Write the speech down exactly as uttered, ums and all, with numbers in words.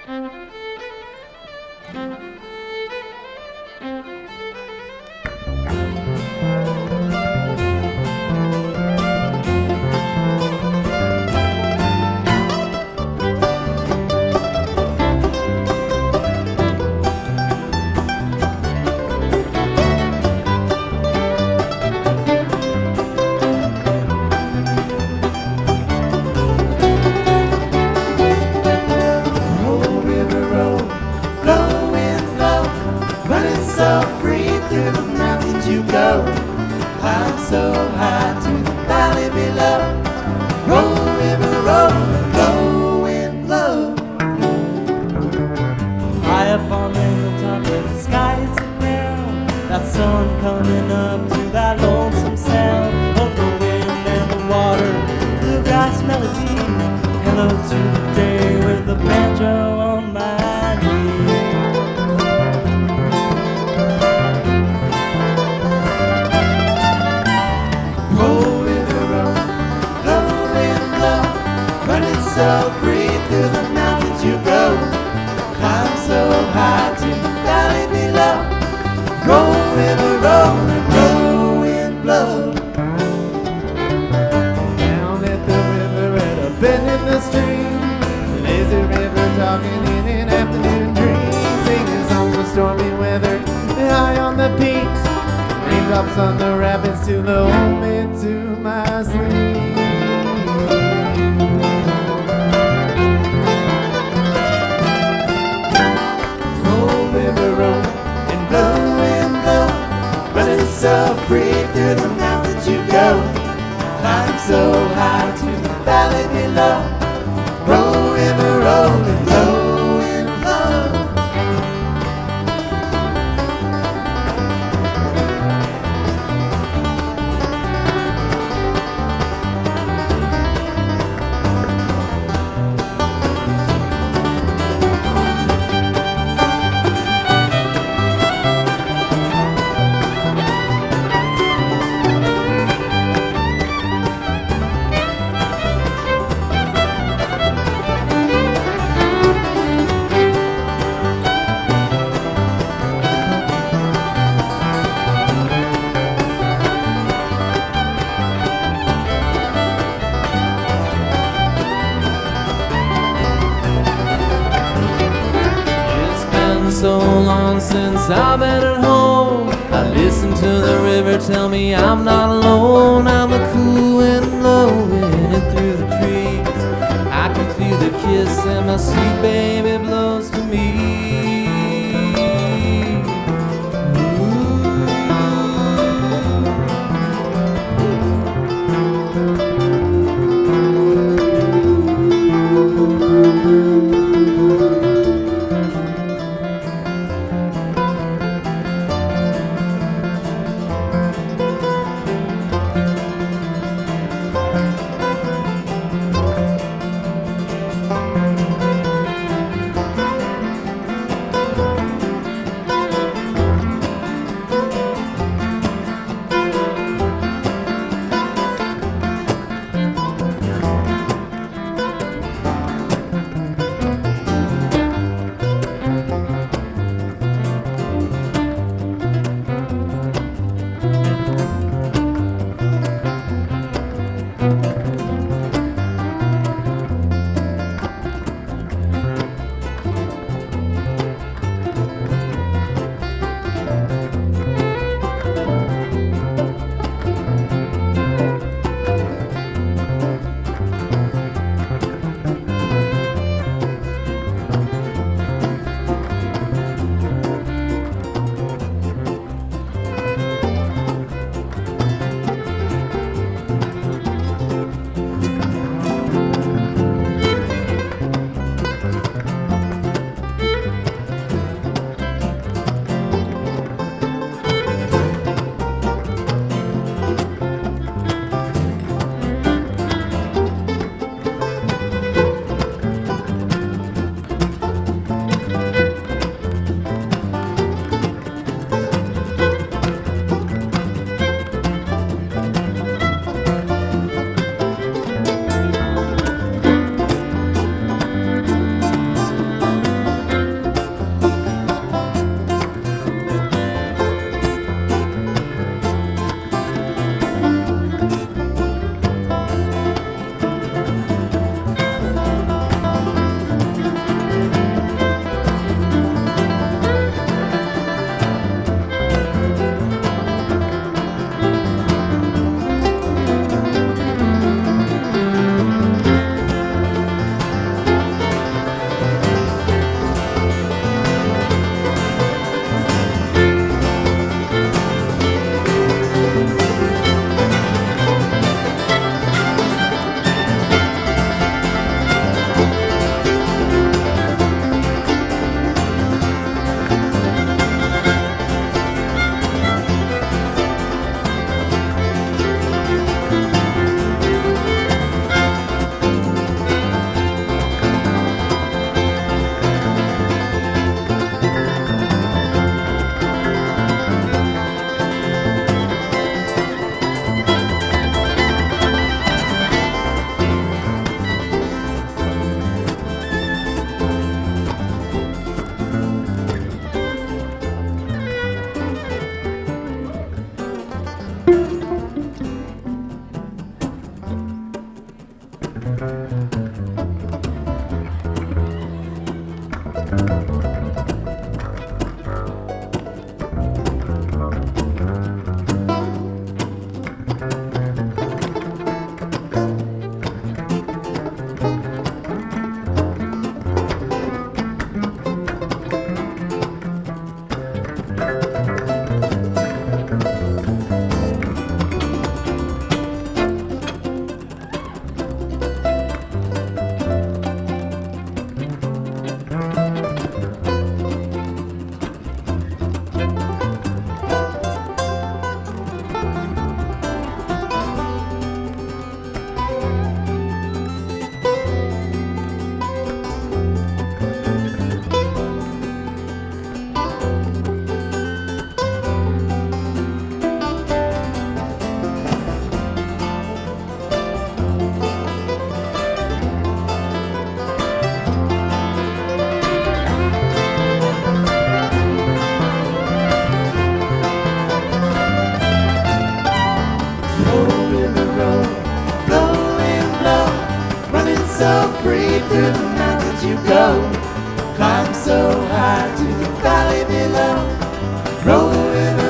So free through the mountains you go, climb so high to the valley below. Roll, river, roll, blow, wind, blow. High up on the hilltop where the sky is so clear, that sun coming up to that lonesome sound of the wind and the water, bluegrass melody. Hello to the day with the banjo on my knee. So free through the mountains you go, climb so high to the valley below. Roll, river, roll, and blow, wind, blow. Down at the river at a bend in the stream, the lazy river talking in an afternoon dream, singing songs of stormy weather high on the peaks. Raindrops on the rapids to lull me to my sleep. So free through the mountains you go, climb so high to the valley below. Roll, river, roll, and blow, wind, blow. So long since I've been at home, I listen to the river tell me I'm not alone. I'm the cool wind blowing in through the trees. I can feel the kiss and my sweet baby blows to me. go. Climb so high to the valley below. Roll the river